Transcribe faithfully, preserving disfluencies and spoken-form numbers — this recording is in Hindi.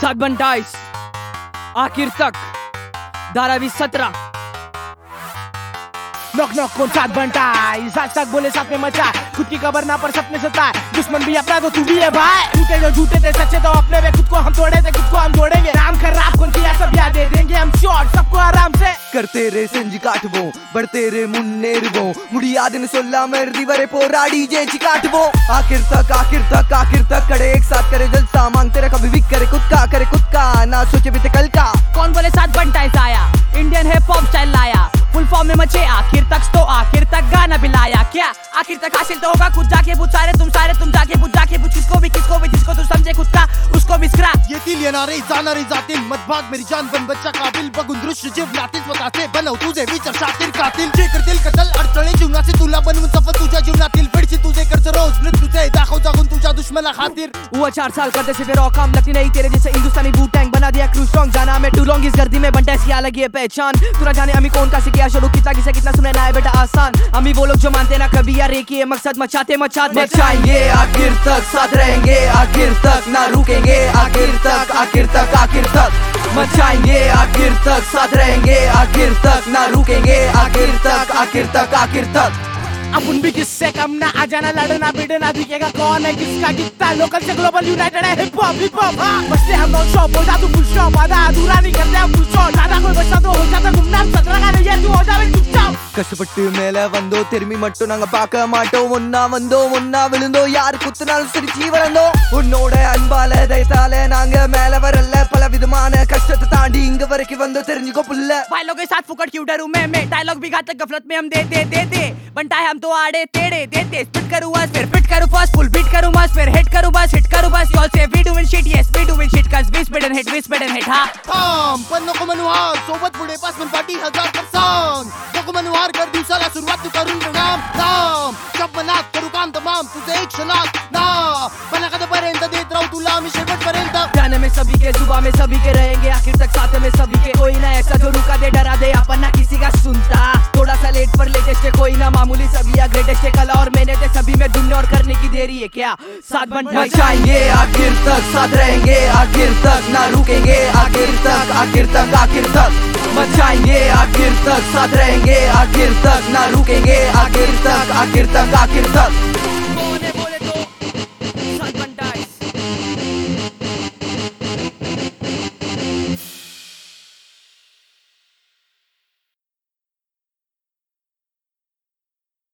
सात बंटाइस आखिर तक धारा बीस सत्रह नॉक नॉक कौन साथ बंटाइस आज तक बोले साथ में मचा खुद की खबर ना पर सपने सताए दुश्मन भी अपना तो तू भी है भाई झूठे जो झूठे थे सच्चे तो अपने वे खुद को हम तोड़े थे खुद को हम तोड़ेंगे राम खराब कौन किया सब याद दे देंगे हम शॉट सबको आराम से करते रे செஞ்சு காட்டுவோம் बढ़ते முன்னேறுவோம் முடியாதுன்னு சொல்லாம இறுதி வரை போராடி ஜெயிச்சு காட்டுவோம் आखिर तक आखिर तक आखिर तक खड़े एक साथ करे जलसा मांग तेरा कभी भी करे खुद का करे खुद का ना सोचे बीते कल का कौन बोले सात बंटाइस आया इंडियन हिप हॉप स्टाइल लाया फुल फॉर्म में मचे आखिर तक तो आखिर तक गाना भी लाया क्या आखिर तक हासिल तो होगा खुद जाके पूछ सारे तुम सारे तुम जाके पूछ जाके पूछ किसको भी किसको भी जिसको तू समझे खुद का उसको भी स्क्रैप येथील येणारे जाणारे जातील मतभाग मेरी जान बन बच्चा काबिल बघून दृश्य जीवनातील स्वतःचे बनव तुझे विचार शातील कातील जे करतील कतल अडचणी जीवनाचे तुला बनवून सफल तुझ्या जीवनातील फिडची तुझे खर्च रोज मृत्यूचे दाखव जागून तुझ्या दुश्मना खातिर हुआ चार साल करते से फिर औकाम लगती नहीं तेरे जैसे हिंदुस्तानी बूट टैंक बना दिया क्रू स्ट्रॉन्ग जाना मैं टू लॉन्ग इस गर्दी में बंटाइस की अलग ये पहचान तू ना जाने अमी कौन का से किया शुरू कितना किसे कितना सुने ना है बेटा आसान अमी वो लोग जो मानते ना कभी यार एक ही मकसद मचाते मचाते मचाएंगे आखिर तक साथ रहेंगे आखिर तक ना रुकेंगे आखिर तक आखिर तक आखिर तक मचाएंगे आखिर तक साथ रहेंगे आखिर तक ना रुकेंगे आखिर तक आखिर तक आखिर तक अपन भी किससे कम ना आ जाना लड़ना भिड़ना दिखेगा कौन है किसका कितना लोकल से ग्लोबल यूनाइटेड है हिप हॉप हिप हॉप बसते हम नॉन स्टॉप बोल जा तू फुल स्टॉप आधा अधूरा नहीं करते हम फुल स्टॉप ज्यादा कोई बचता तो हो जाता गुमनाम सत्रह का नहीं है तू हो जावे चुपचाप கஷ்டப்பட்டு மேல வந்தோ திரும்பி மட்டும் நாங்க பார்க்க மாட்டோம் ஒன்னா வந்தோ ஒன்னா விழுந்தோ யாரு குத்துனாலும் சிரிச்சு வளர்ந்தோம் உன்னோட அன்பால தைத்தால நாங்க மேல வரல பல விதமான கஷ்டத்தை தாண்டி இங்க வரைக்கும் வந்தோ தெரிஞ்சுக்கோ புள்ள भाई लोग के साथ फुकट क्यों डरूं मैं मैं डायलॉग भी घातक गफलत में हम दे दे दे दे बनता है हम तो आड़े टेढ़े देते स्पिट करूं बस फिर फिट करूं फर्स्ट फुल बीट करूं बस फिर हिट करूं बस हिट करूं बस you all say we doing shit yes we doing shit cuz we spit and hit we spit and hit हा थांब पण नको म्हणू हा सोबत पुढे पास पण पाठी हजार कर सांग नको म्हणू हार कर दिवसाला सुरुवात तू करून नाम नाम जब मनात करू काम तमाम तुझे एक क्षणात ना पण कधीपर्यंत देत राहू तुला मी शेवटपर्यंत गाने में सभी के जुबा में सभी के रहेंगे आखिर तक साथ में सभी के कोई ना ऐसा जो रुका दे डरा दे अपन ना किसी का सुनता थोड़ा सा लेट पर लेटेस्ट है कोई ना मामूली सभी या ग्रेटेस्ट है कला और मैंने ते सभी में ढूंढने और करने की देरी है क्या साथ बन मचाएंगे आखिर तक साथ रहेंगे आखिर तक ना रुकेंगे आखिर तक आखिर तक आखिर तक मचाएंगे आखिर तक साथ रहेंगे आखिर तक ना रुकेंगे आखिर तक आखिर तक आखिर तक